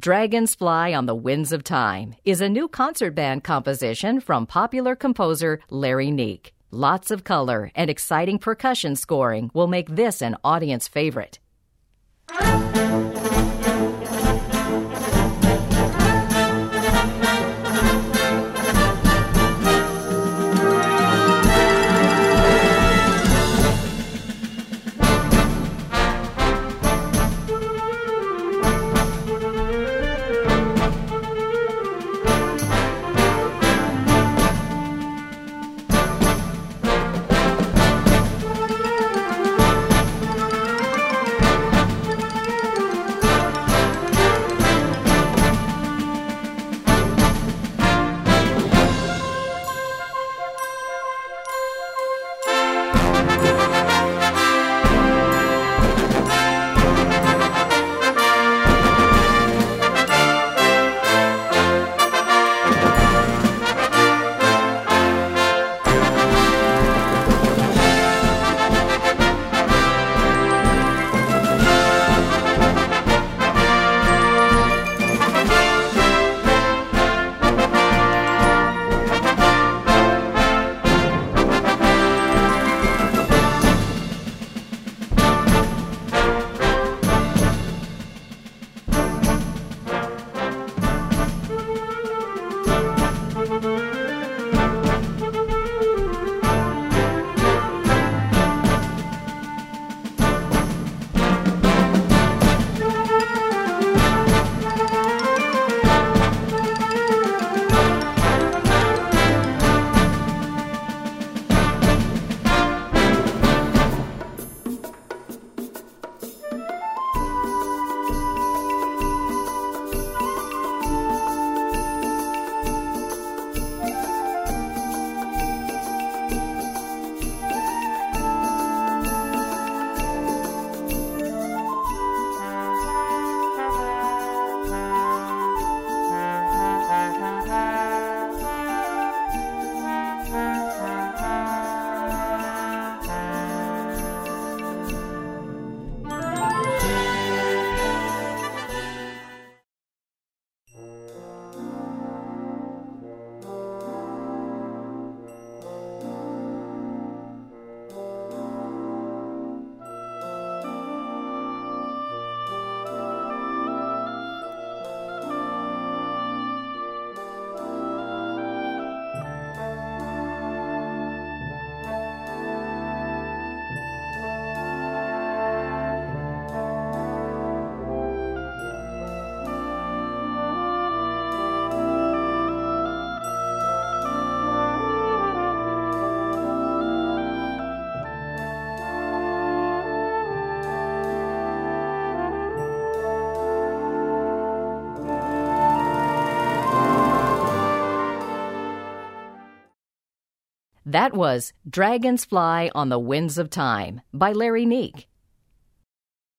Dragons Fly on the Winds of Time is a new concert band composition from popular composer Larry Neek. Lots of color and exciting percussion scoring will make this an audience favorite. That was Dragons Fly on the Winds of Time by Larry Neek.